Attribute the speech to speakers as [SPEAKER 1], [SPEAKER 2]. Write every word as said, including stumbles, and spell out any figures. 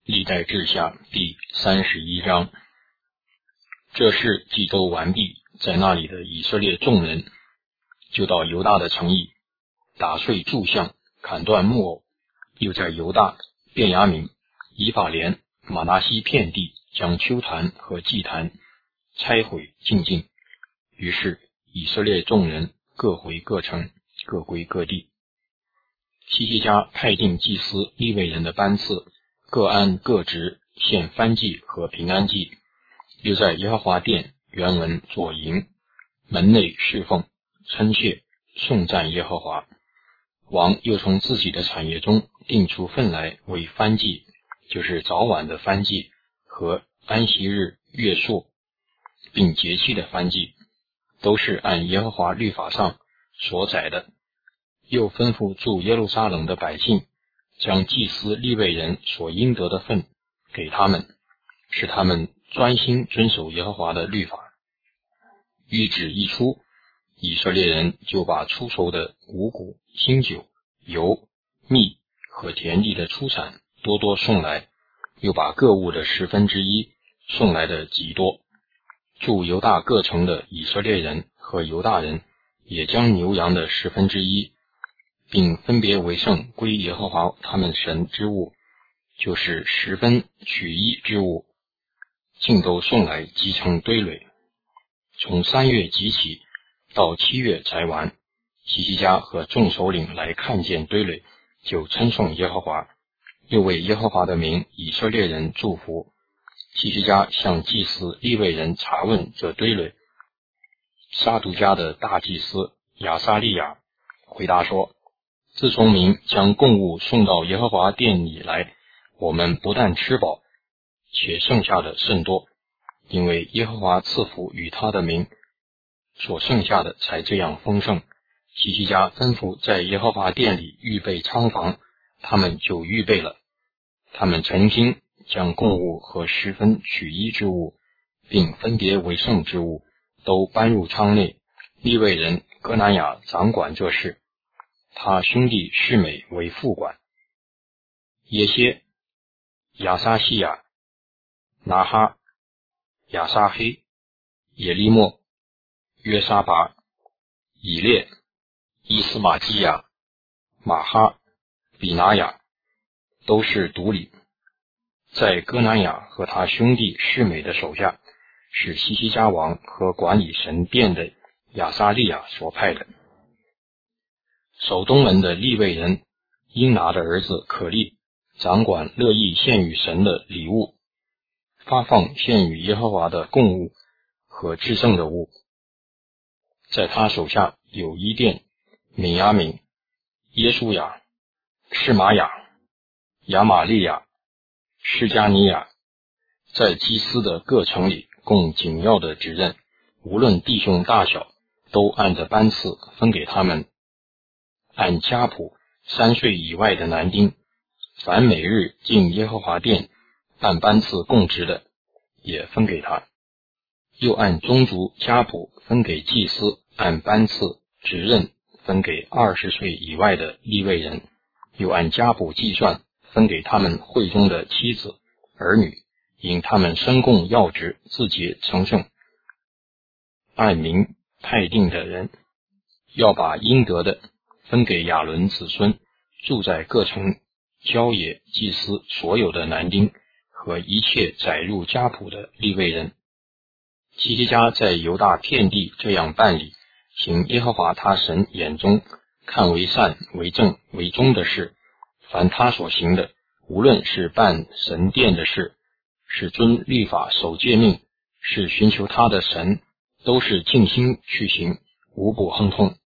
[SPEAKER 1] 历代志下第三十一章。这事既都完毕，在那里的以色列众人就到犹大的城邑，打碎柱像，砍断木偶，又在犹大、便雅悯、以法莲、马拿西遍地将丘坛和祭坛拆毁净尽。于是以色列众人各回各城，各归各地。希西家派定祭司利未人的班次，各按各职献燔祭和平安祭，又在耶和华殿原文左营门内侍奉、称谢、颂赞耶和华。王又从自己的产业中定出分来为燔祭，就是早晚的燔祭和安息日、月朔并节期的燔祭，都是按耶和华律法上所载的。又吩咐住耶路撒冷的百姓，将祭司利未人所应得的分给他们，使他们专心遵守耶和华的律法。谕旨一出，以色列人就把出熟的五谷、新酒、油、蜜和田地的出产多多送来，又把各物的十分之一送来的极多。住犹大各城的以色列人和犹大人也将牛羊的十分之一，并分别为圣归耶和华他们神之物，就是十分取一之物，尽都送来积成堆垒。从三月集起，到七月才完。希西家和众首领来看见堆垒，就称颂耶和华，又为耶和华的名以色列人祝福。希西家向祭司利未人查问这堆垒。撒督家的大祭司亚撒利亚回答说，自从民将供物送到耶和华殿里来，我们不但吃饱，且剩下的甚多，因为耶和华赐福与他的民，所剩下的才这样丰盛。希西家吩咐在耶和华殿里预备仓房，他们就预备了。他们诚心将供物和十分取一之物，并分别为圣之物，都搬入仓内。利未人哥南雅掌管这事，他兄弟示美为副管。耶歇、亚撒西亚、拿哈、亚撒黑、耶利莫、约沙拔、以列、伊斯玛基亚、马哈、比拿雅，都是督理。在哥南雅和他兄弟示美的手下，是希西家王和管理神殿的亚撒利亚所派的。守东门的利未人因拿的儿子可利掌管乐意献与神的礼物，发放献与耶和华的供物和至圣的物。在他手下有伊甸、米亚敏、耶书亚、示玛雅、亚玛利亚、施加尼亚，在祭司的各城里共紧要的职任，无论弟兄大小，都按着班次分给他们。按家谱三岁以外的男丁，凡每日进耶和华殿按班次供职的，也分给他。又按宗族家谱分给祭司，按班次职任分给二十岁以外的利未人，又按家谱计算分给他们会中的妻子、儿女，因他们生供要职，自洁成圣。按名派定的人，要把应得的分给亚伦子孙，住在各城郊野祭司所有的男丁和一切载入家谱的利未人。希西家在犹大遍地这样办理，行耶和华他神眼中看为善、为正、为忠的事。凡他所行的，无论是办神殿的事，是遵律法守诫命，是寻求他的神，都是尽心去行，无不亨通。